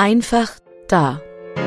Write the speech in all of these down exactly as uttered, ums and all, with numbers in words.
Einfach da.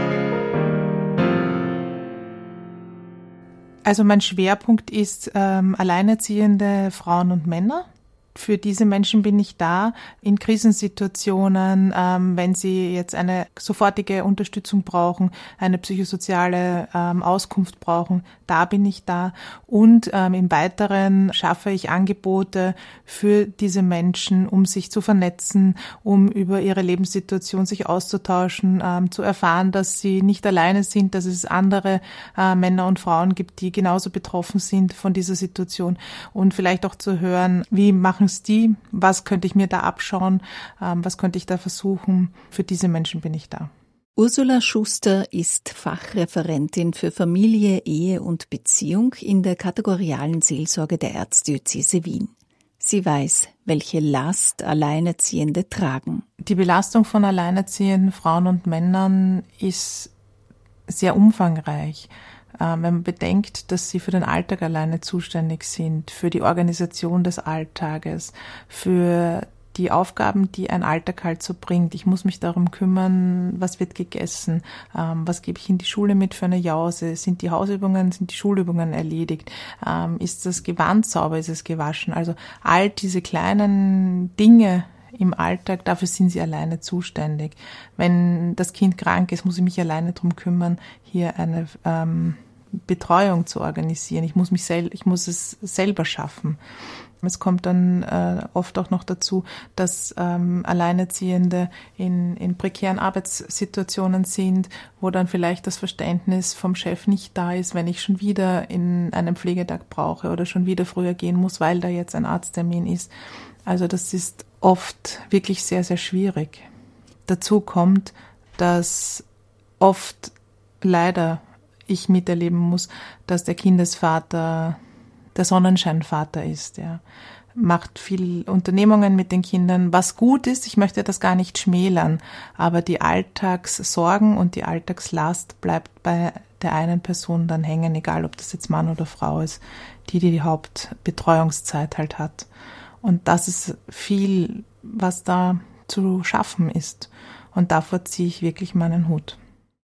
Also mein Schwerpunkt ist ähm, alleinerziehende Frauen und Männer. Für diese Menschen bin ich da in Krisensituationen, ähm, wenn sie jetzt eine sofortige Unterstützung brauchen, eine psychosoziale ähm, Auskunft brauchen, da bin ich da. Und ähm, im Weiteren schaffe ich Angebote für diese Menschen, um sich zu vernetzen, um über ihre Lebenssituation sich auszutauschen, ähm, zu erfahren, dass sie nicht alleine sind, dass es andere äh, Männer und Frauen gibt, die genauso betroffen sind von dieser Situation und vielleicht auch zu hören, wie machen die, was könnte ich mir da abschauen, ähm, was könnte ich da versuchen. Für diese Menschen bin ich da. Ursula Schuster ist Fachreferentin für Familie, Ehe und Beziehung in der kategorialen Seelsorge der Erzdiözese Wien. Sie weiß, welche Last Alleinerziehende tragen. Die Belastung von alleinerziehenden Frauen und Männern ist sehr umfangreich. Wenn man bedenkt, dass sie für den Alltag alleine zuständig sind, für die Organisation des Alltages, für die Aufgaben, die ein Alltag halt so bringt. Ich muss mich darum kümmern, was wird gegessen, ähm, was gebe ich in die Schule mit für eine Jause, sind die Hausübungen, sind die Schulübungen erledigt, ähm, ist das Gewand sauber, ist es gewaschen. Also all diese kleinen Dinge im Alltag, dafür sind sie alleine zuständig. Wenn das Kind krank ist, muss ich mich alleine darum kümmern, hier eine ähm, Betreuung zu organisieren. Ich muss mich sel- ich muss es selber schaffen. Es kommt dann äh, oft auch noch dazu, dass ähm, Alleinerziehende in, in prekären Arbeitssituationen sind, wo dann vielleicht das Verständnis vom Chef nicht da ist, wenn ich schon wieder in einem Pflegetag brauche oder schon wieder früher gehen muss, weil da jetzt ein Arzttermin ist. Also das ist oft wirklich sehr, sehr schwierig. Dazu kommt, dass oft leider ich miterleben muss, dass der Kindesvater der Sonnenscheinvater ist. Ja. Macht viel Unternehmungen mit den Kindern, was gut ist, ich möchte das gar nicht schmälern, aber die Alltagssorgen und die Alltagslast bleibt bei der einen Person dann hängen, egal ob das jetzt Mann oder Frau ist, die die Hauptbetreuungszeit halt hat. Und das ist viel, was da zu schaffen ist. Und davor ziehe ich wirklich meinen Hut.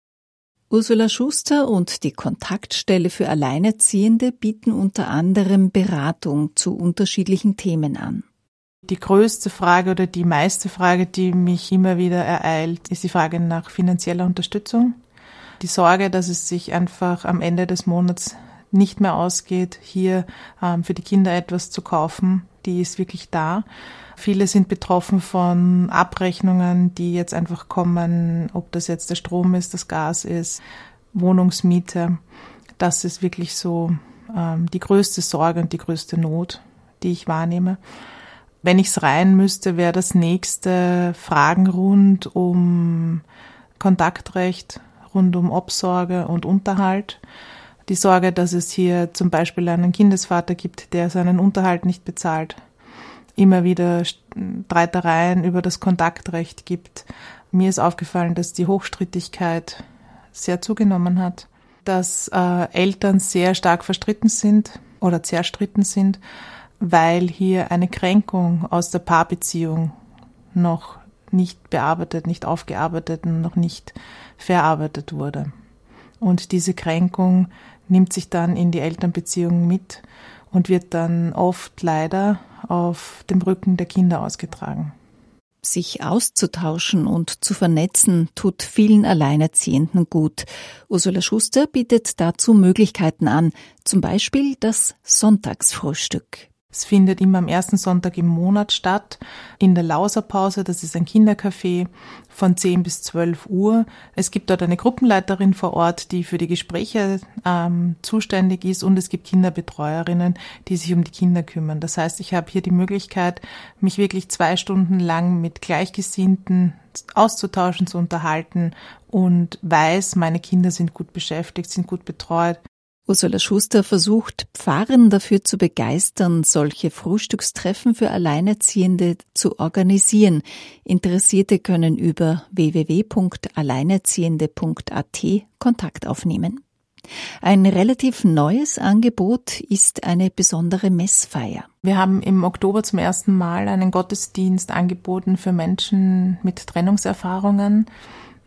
Ursula Schuster und die Kontaktstelle für Alleinerziehende bieten unter anderem Beratung zu unterschiedlichen Themen an. Die größte Frage oder die meiste Frage, die mich immer wieder ereilt, ist die Frage nach finanzieller Unterstützung. Die Sorge, dass es sich einfach am Ende des Monats nicht mehr ausgeht, hier ähm, für die Kinder etwas zu kaufen, die ist wirklich da. Viele sind betroffen von Abrechnungen, die jetzt einfach kommen, ob das jetzt der Strom ist, das Gas ist, Wohnungsmiete. Das ist wirklich so ähm, die größte Sorge und die größte Not, die ich wahrnehme. Wenn ich es rein müsste, wäre das nächste Fragen rund um Kontaktrecht, rund um Obsorge und Unterhalt. Die Sorge, dass es hier zum Beispiel einen Kindesvater gibt, der seinen Unterhalt nicht bezahlt. Immer wieder Streitereien über das Kontaktrecht gibt. Mir ist aufgefallen, dass die Hochstrittigkeit sehr zugenommen hat, dass äh, Eltern sehr stark verstritten sind oder zerstritten sind, weil hier eine Kränkung aus der Paarbeziehung noch nicht bearbeitet, nicht aufgearbeitet und noch nicht verarbeitet wurde. Und diese Kränkung nimmt sich dann in die Elternbeziehung mit und wird dann oft leider auf dem Rücken der Kinder ausgetragen. Sich auszutauschen und zu vernetzen, tut vielen Alleinerziehenden gut. Ursula Schuster bietet dazu Möglichkeiten an, zum Beispiel das Sonntagsfrühstück. Es findet immer am ersten Sonntag im Monat statt, in der Lauserpause, das ist ein Kindercafé, von zehn bis zwölf Uhr. Es gibt dort eine Gruppenleiterin vor Ort, die für die Gespräche ähm, zuständig ist, und es gibt Kinderbetreuerinnen, die sich um die Kinder kümmern. Das heißt, ich habe hier die Möglichkeit, mich wirklich zwei Stunden lang mit Gleichgesinnten auszutauschen, zu unterhalten und weiß, meine Kinder sind gut beschäftigt, sind gut betreut. Ursula Schuster versucht, Pfarren dafür zu begeistern, solche Frühstückstreffen für Alleinerziehende zu organisieren. Interessierte können über w w w punkt alleinerziehende punkt a t Kontakt aufnehmen. Ein relativ neues Angebot ist eine besondere Messfeier. Wir haben im Oktober zum ersten Mal einen Gottesdienst angeboten für Menschen mit Trennungserfahrungen.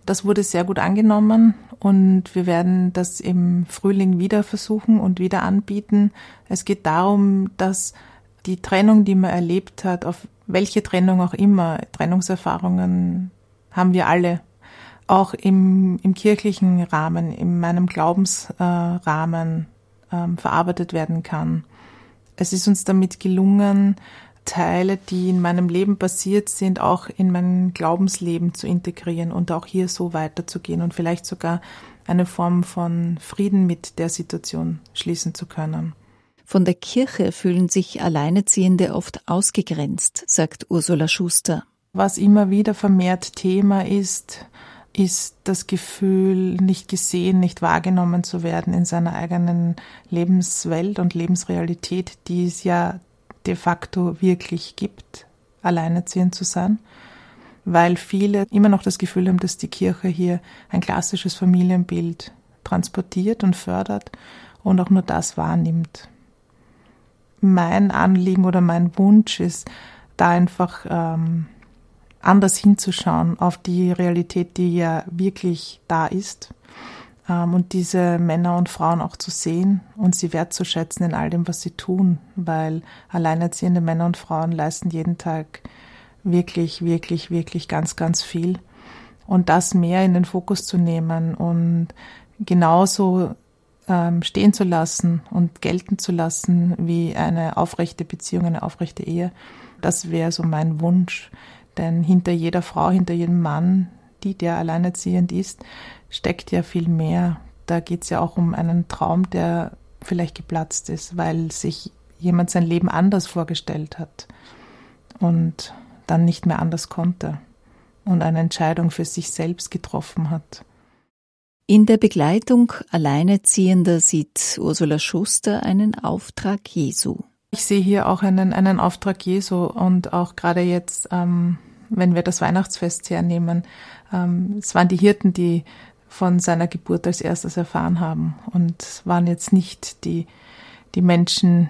Das wurde sehr gut angenommen und wir werden das im Frühling wieder versuchen und wieder anbieten. Es geht darum, dass die Trennung, die man erlebt hat, auf welche Trennung auch immer, Trennungserfahrungen haben wir alle, auch im, im kirchlichen Rahmen, in meinem Glaubensrahmen äh, äh, verarbeitet werden kann. Es ist uns damit gelungen, Teile, die in meinem Leben passiert sind, auch in mein Glaubensleben zu integrieren und auch hier so weiterzugehen und vielleicht sogar eine Form von Frieden mit der Situation schließen zu können. Von der Kirche fühlen sich Alleinerziehende oft ausgegrenzt, sagt Ursula Schuster. Was immer wieder vermehrt Thema ist, ist das Gefühl, nicht gesehen, nicht wahrgenommen zu werden in seiner eigenen Lebenswelt und Lebensrealität, die es ja de facto wirklich gibt, alleinerziehend zu sein, weil viele immer noch das Gefühl haben, dass die Kirche hier ein klassisches Familienbild transportiert und fördert und auch nur das wahrnimmt. Mein Anliegen oder mein Wunsch ist, da einfach ähm, anders hinzuschauen auf die Realität, die ja wirklich da ist, ähm, und diese Männer und Frauen auch zu sehen und sie wertzuschätzen in all dem, was sie tun, weil alleinerziehende Männer und Frauen leisten jeden Tag wirklich, wirklich, wirklich ganz, ganz viel. Und das mehr in den Fokus zu nehmen und genauso ähm, stehen zu lassen und gelten zu lassen wie eine aufrechte Beziehung, eine aufrechte Ehe, das wäre so mein Wunsch. Denn hinter jeder Frau, hinter jedem Mann, die der alleinerziehend ist, steckt ja viel mehr. Da geht es ja auch um einen Traum, der vielleicht geplatzt ist, weil sich jemand sein Leben anders vorgestellt hat und dann nicht mehr anders konnte und eine Entscheidung für sich selbst getroffen hat. In der Begleitung Alleinerziehender sieht Ursula Schuster einen Auftrag Jesu. Ich sehe hier auch einen, einen Auftrag Jesu und auch gerade jetzt, ähm, wenn wir das Weihnachtsfest hernehmen, ähm, es waren die Hirten, die von seiner Geburt als erstes erfahren haben und es waren jetzt nicht die, die Menschen,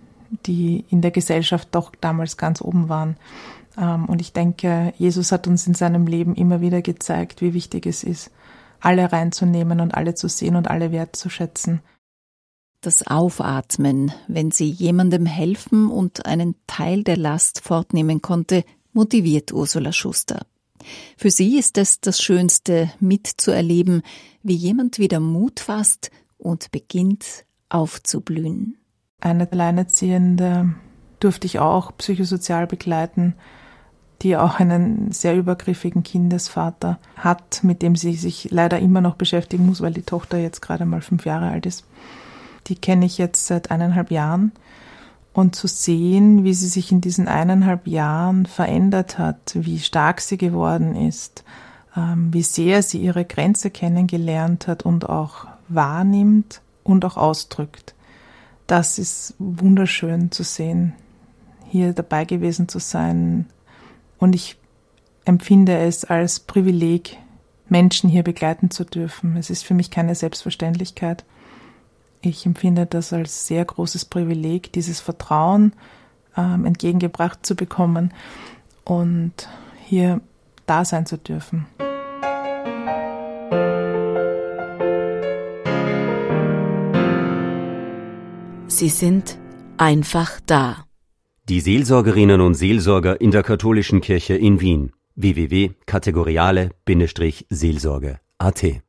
die in der Gesellschaft doch damals ganz oben waren. Ähm, und ich denke, Jesus hat uns in seinem Leben immer wieder gezeigt, wie wichtig es ist, alle reinzunehmen und alle zu sehen und alle wertzuschätzen. Das Aufatmen, wenn sie jemandem helfen und einen Teil der Last fortnehmen konnte, motiviert Ursula Schuster. Für sie ist es das Schönste, mitzuerleben, wie jemand wieder Mut fasst und beginnt aufzublühen. Eine Alleinerziehende durfte ich auch psychosozial begleiten, die auch einen sehr übergriffigen Kindesvater hat, mit dem sie sich leider immer noch beschäftigen muss, weil die Tochter jetzt gerade mal fünf Jahre alt ist. Die kenne ich jetzt seit eineinhalb Jahren. Und zu sehen, wie sie sich in diesen eineinhalb Jahren verändert hat, wie stark sie geworden ist, wie sehr sie ihre Grenze kennengelernt hat und auch wahrnimmt und auch ausdrückt. Das ist wunderschön zu sehen, hier dabei gewesen zu sein. Und ich empfinde es als Privileg, Menschen hier begleiten zu dürfen. Es ist für mich keine Selbstverständlichkeit. Ich empfinde das als sehr großes Privileg, dieses Vertrauen ähm, entgegengebracht zu bekommen und hier da sein zu dürfen. Sie sind einfach da. Die Seelsorgerinnen und Seelsorger in der Katholischen Kirche in Wien. w w w punkt kategoriale Bindestrich Seelsorge punkt a t